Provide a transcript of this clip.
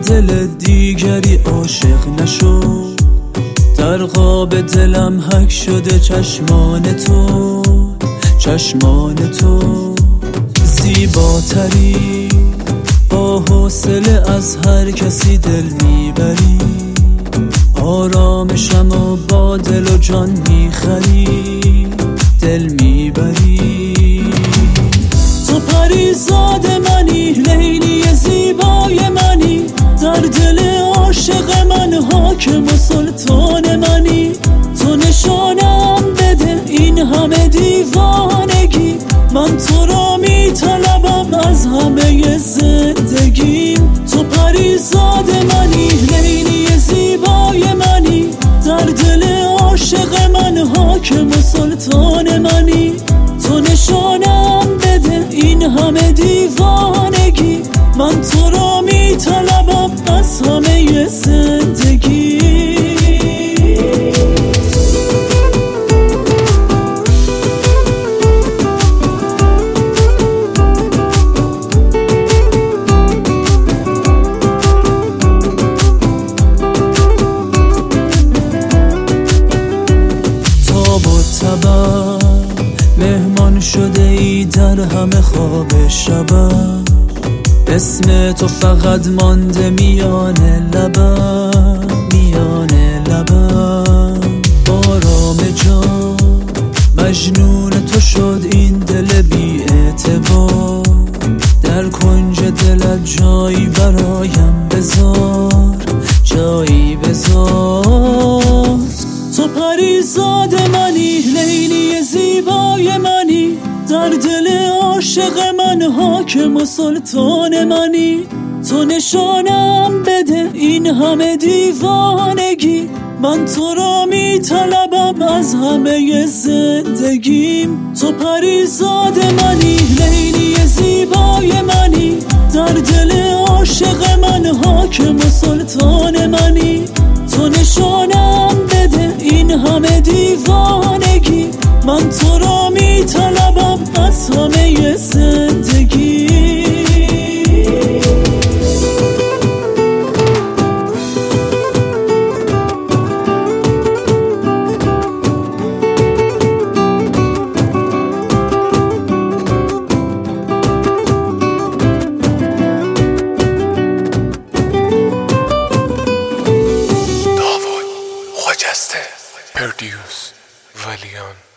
دل دیگری عاشق نشو. در قاب دلم حک شده چشمان تو، چشمان تو زیباتری، با حوصله از هر کسی دل میبری. آرامشم و با دل و جان میخری، دل میبری. تو پریزاد منی، لیلی زیبای منی، در دل عاشق من حاکم و سلطان منی. تو نشانم بده این همه دیوانگی، من تو را میطلبم از همه زندگیم. تو پریزاد منی، لیلی زیبای منی، در دل عاشق من حاکم و سلطان منی. تو نشانم بده این همه دیوانگی، من تو را میطلبم از همه زندگی. تاب و تبر مهمان شده ای در همه خواب شبم، اسم تو فقط مانده میان لبم، میان لبم. آرام جان مجنون تو شد این دل بی اعتبار، در کنج دلت جایی برایم بذار، جایی بذار. تو پریزاد منی، لیلی زیبای منی، در دل عاشق من حاکم و سلطان منی. تو نشانم بده این همه دیوانگی، من تو را میطلبم از همه زندگیم. تو پریزاد منی، لیلی زیبای منی، در دل عاشق من حاکم و سلطان منی. تو نشانم بده این همه دیوانگی، من تو را میطلبم از همه زندگی. خجسته پردیوس ولیان